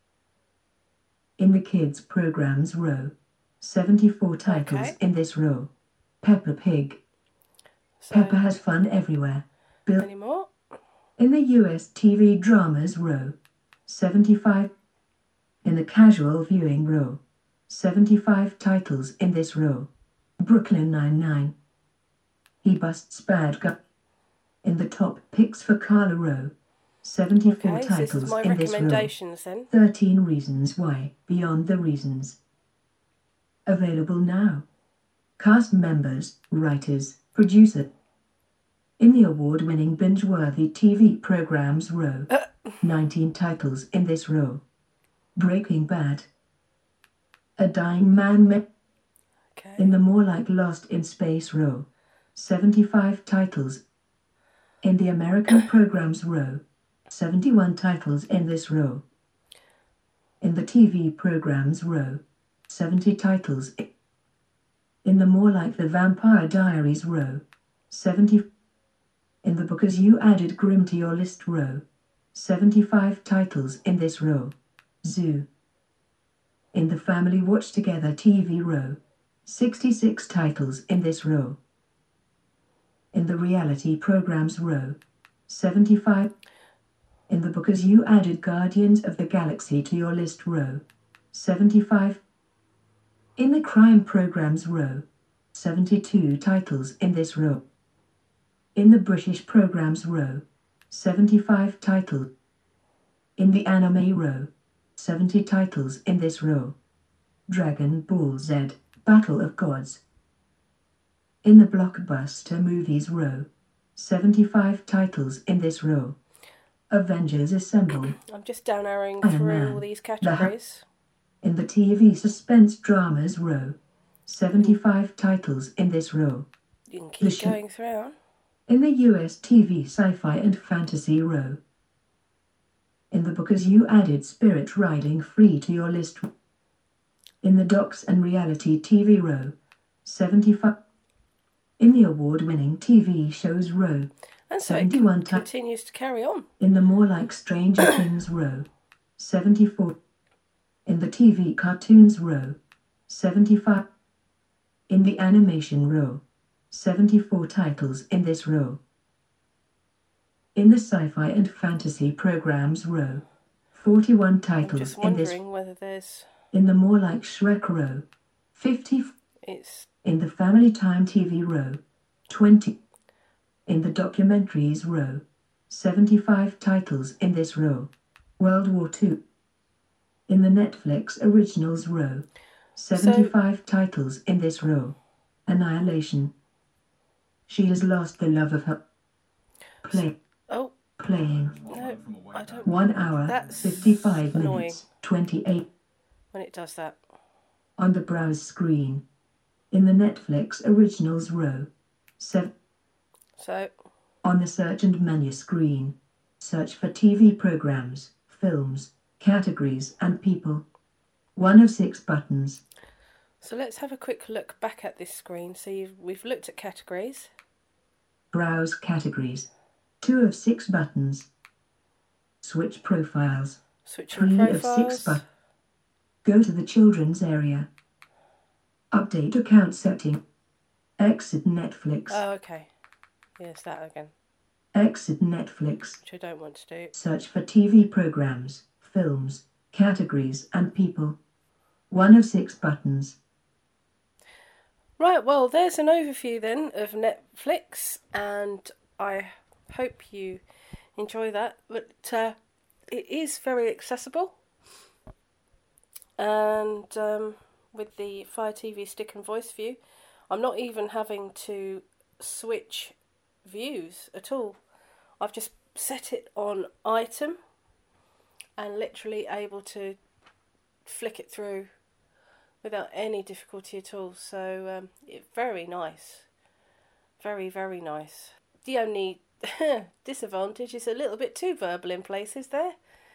In the kids programs row. seventy-four titles Okay. in this row. Peppa Pig. So, Peppa has fun everywhere. Bill. any more? In the U S T V dramas row. seventy-five. In the casual viewing row. seventy-five titles in this row. Brooklyn Nine-Nine. He busts bad guy. In the top picks for Carla row. seventy-four Okay, so this titles is my in this row. recommendations then. thirteen Reasons Why, Beyond the Reasons. Available now. Cast members, writers, producer. In the award-winning binge-worthy T V programs row. nineteen titles in this row. Breaking Bad. A Dying Man met. Okay. In the more like Lost in Space row. seventy-five titles. In the American programs row. seventy-one titles in this row. In the T V programs row. seventy titles. In the more like the Vampire Diaries row. seventy. In the Because You Added Grimm to Your List row. seventy-five titles in this row. Zoo. In the Family Watch Together T V row. sixty-six titles in this row. In the Reality Programs row. seventy-five. In the Because You Added Guardians of the Galaxy to Your List row. seventy-five. In the Crime Programs row. seventy-two titles in this row. In the British Programs row. seventy-five titles. In the Anime row. seventy titles in this row. Dragon Ball Z, Battle of Gods. In the Blockbuster Movies row. seventy-five titles in this row. Avengers Assemble. I'm just down arrowing Iron through Man. all these The Hu- categories. In the T V Suspense Dramas row. seventy-five titles in this row. You can The keep sh- going through. In the U S T V Sci-Fi and Fantasy row. In the Because You added Spirit Riding Free to your list. In the Docs and Reality T V row, seventy-five. In the award-winning T V shows row, And so it seventy-one. con- continues to carry on. In the More Like Stranger Things row, seventy-four. In the T V cartoons row, seventy-five. In the animation row, seventy-four titles in this row. In the sci-fi and fantasy programs row, forty-one I'm titles just in this. wondering whether there's... In the More Like Shrek row, fifty. It's... In the Family Time T V row, twenty. In the documentaries row, seventy-five titles in this row. World War Two. In the Netflix Originals row, seventy-five so, titles in this row. Annihilation. She has lost the love of her... Play. Oh. Playing. No, I don't... One hour, That's fifty-five annoying. minutes, twenty-eight. When it does that. On the browse screen. In the Netflix Originals row, seven. So. On the search and menu screen, search for T V programs, films, categories and people. One of six buttons. So let's have a quick look back at this screen. So you've, we've looked at categories. Browse categories. Two of six buttons. Switch profiles. Switching Three profiles. of six buttons. Go to the children's area. Update account setting. Exit Netflix. Oh, okay. Yes, that again. Exit Netflix. Which I don't want to do. Search for T V programs, films, categories and people. One of six buttons. Right, well, there's an overview then of Netflix, and I hope you enjoy that. But uh, it is very accessible. And um, with the Fire T V Stick and Voice View, I'm not even having to switch views at all. I've just set it on item and literally able to flick it through without any difficulty at all. So um, it's very nice. Very, very nice. The only disadvantage is a little bit too verbal in places there.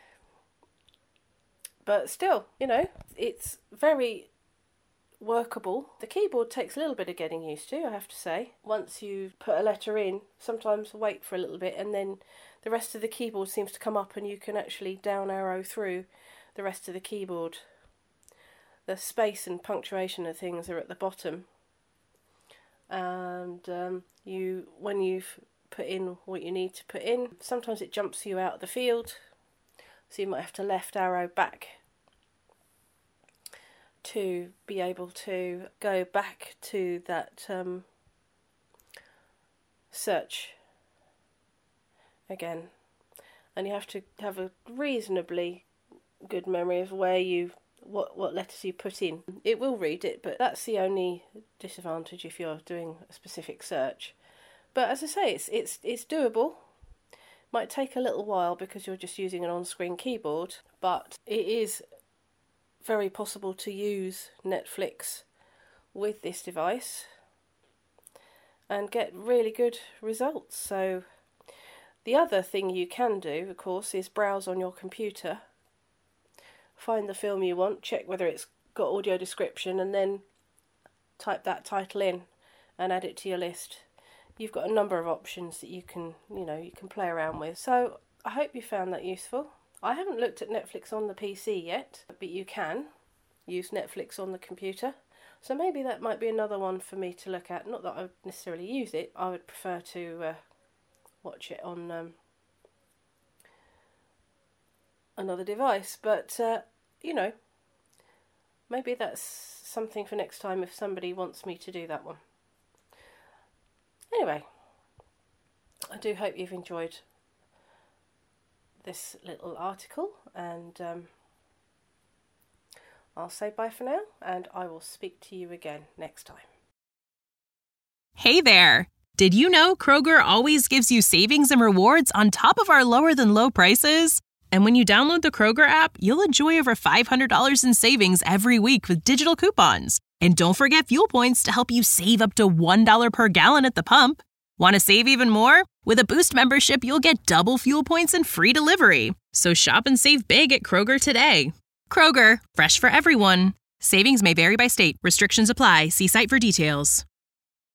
But still, you know, it's very workable. The keyboard takes a little bit of getting used to, I have to say. Once you put a letter in, sometimes wait for a little bit and then the rest of the keyboard seems to come up and you can actually down arrow through the rest of the keyboard. The space and punctuation of things are at the bottom. And um, you, when you've put in what you need to put in, sometimes it jumps you out of the field. So you might have to left arrow back to be able to go back to that um, search again. And you have to have a reasonably good memory of where you, what, what letters you put in. It will read it, but that's the only disadvantage if you're doing a specific search. But as I say, it's it's it's doable. Might take a little while because you're just using an on-screen keyboard, but it is very possible to use Netflix with this device and get really good results. So the other thing you can do, of course, is browse on your computer, find the film you want, check whether it's got audio description, and then type that title in and add it to your list. You've got a number of options that you can, you know, you can play around with. So I hope you found that useful. I haven't looked at Netflix on the P C yet, but you can use Netflix on the computer. So maybe that might be another one for me to look at. Not that I would necessarily use it. I would prefer to uh, watch it on um, another device. But, uh, you know, maybe that's something for next time if somebody wants me to do that one. Anyway, I do hope you've enjoyed this little article, and um, I'll say bye for now, and I will speak to you again next time. Hey there! Did you know Kroger always gives you savings and rewards on top of our lower than low prices? And when you download the Kroger app, you'll enjoy over five hundred dollars in savings every week with digital coupons. And don't forget fuel points to help you save up to one dollar per gallon at the pump. Want to save even more? With a Boost membership, you'll get double fuel points and free delivery. So shop and save big at Kroger today. Kroger, fresh for everyone. Savings may vary by state. Restrictions apply. See site for details.